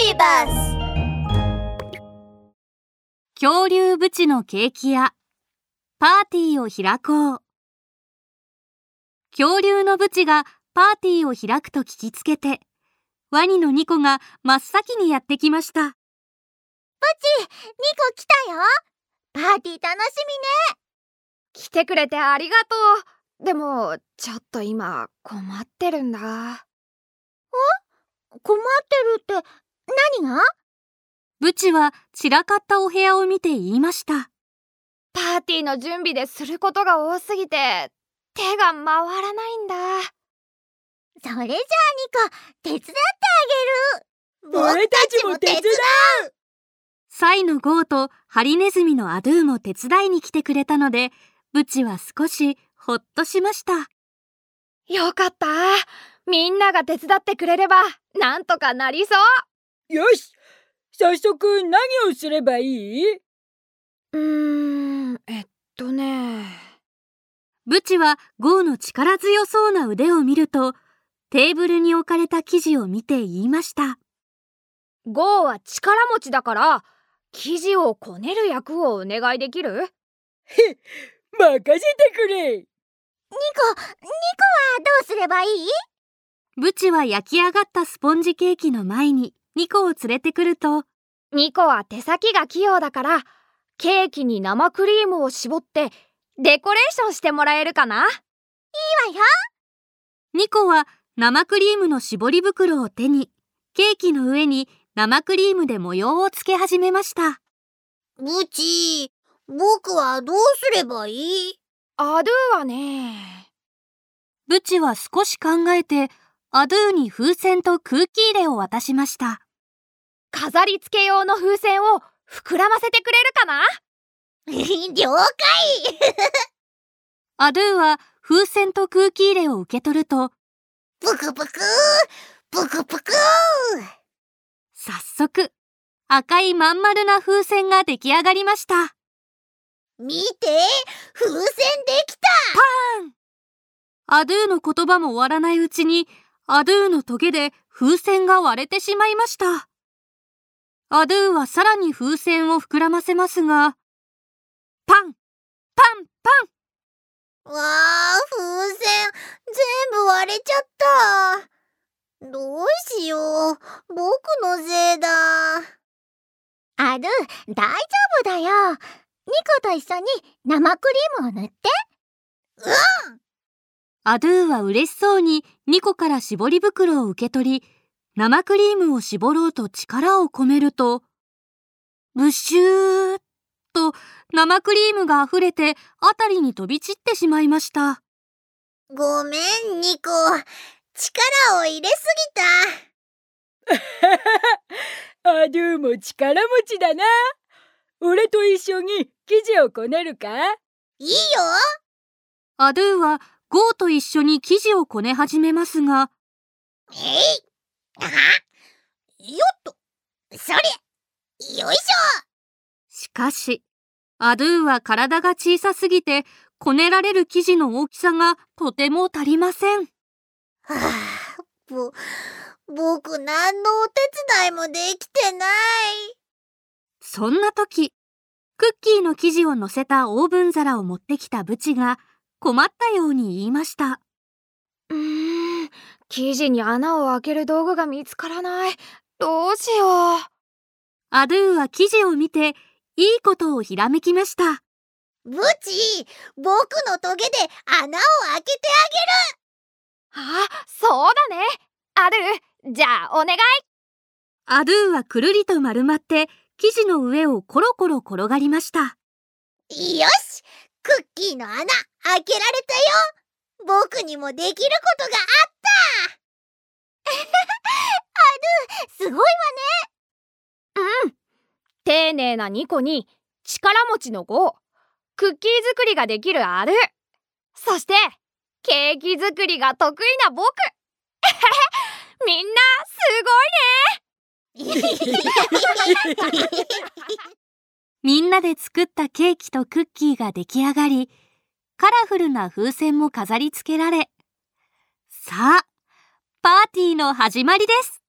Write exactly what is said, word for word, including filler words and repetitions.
ビバス。 恐竜ブチのケーキ屋、パーティーを開こう。恐竜のブチがパーティーを開くと聞きつけて、ワニのニコが真っ先にやってきました。 ブチ、ニコ来たよ。パーティー楽しみね。 来てくれてありがとう。でもちょっと今困ってるんだ。 お？困ってるって何が？ ブチは散らかったお部屋を見て言いました。 パーティーの準備ですることが多すぎて手が回らないんだ。 それじゃあニコ手伝ってあげる。 俺たちも手伝う。 サイのゴーとハリネズミのアドゥも手伝いに来てくれたので、ブチは少しほっとしました。 よかった。みんなが手伝ってくれればなんとかなりそう。 よし、早速何をすればいい？ うーん、えっとね。 ブチはゴーの力強そうな腕を見ると、テーブルに置かれた生地を見て言いました。 ゴーは力持ちだから、生地をこねる役をお願いできる？ へっ、任せてくれ。 ニコ、ニコはどうすればいい？ ブチは焼き上がったスポンジケーキの前にニコを連れてくると、 ニコは手先が器用だから、ケーキに生クリームを絞ってデコレーションしてもらえるかな？いいわよ。 ニコは生クリームの絞り袋を手に、ケーキの上に生クリームで模様をつけ始めました。 ブチ、僕はどうすればいい？ アドゥはね。 ブチは少し考えて、アドゥに風船と空気入れを渡しました。 飾り付け用の風船を膨らませてくれるかな？ 了解。 アドゥは風船と空気入れを受け取ると、 ぷくぷくぷくぷく。 早速赤いまん丸な風船が出来上がりました。 見て、風船できた。 パーン！アドゥの言葉も終わらないうちに、アドゥのトゲで風船が割れてしまいました。アドゥはさらに風船を膨らませますが、パンパンパン。 わあ、風船全部割れちゃった。どうしよう、僕のせいだ。アドゥ、大丈夫だよ。ニコと一緒に生クリームを塗って。うん。 アドゥは嬉しそうにニコから絞り袋を受け取り、生クリームを絞ろうと力を込めると、ブシューと生クリームがあふれてあたりに飛び散ってしまいました。 ごめん、ニコ。力を入れすぎた。アドゥも力持ちだな。俺と一緒に生地をこねるか？ いいよ。 アドゥはゴーと一緒に生地をこね始めますが、 えい、あ、よっと、それ、よいしょ。 しかし、アドゥは体が小さすぎて、こねられる生地の大きさがとても足りません。 はあ、ぼ、僕何のお手伝いもできてない。 そんな時、クッキーの生地を乗せたオーブン皿を持ってきたブチが困ったように言いました。 うーん、生地に穴を開ける道具が見つからない。どうしよう。 アドゥは生地を見ていいことをひらめきました。 ブチ、僕のトゲで穴を開けてあげる。あ、そうだね。アドゥ、じゃあお願い。 アドゥはくるりと丸まって生地の上をコロコロ転がりました。 よし、クッキーの穴開けられたよ。僕にもできることがあった。アドゥ、すごいわね。 うん。丁寧なニコに力持ちのゴー、クッキー作りができるアドゥ、そしてケーキ作りが得意な僕。みんなすごいね。 みんなで作ったケーキとクッキーが出来上がり、カラフルな風船も飾り付けられ、さあ、パーティーの始まりです。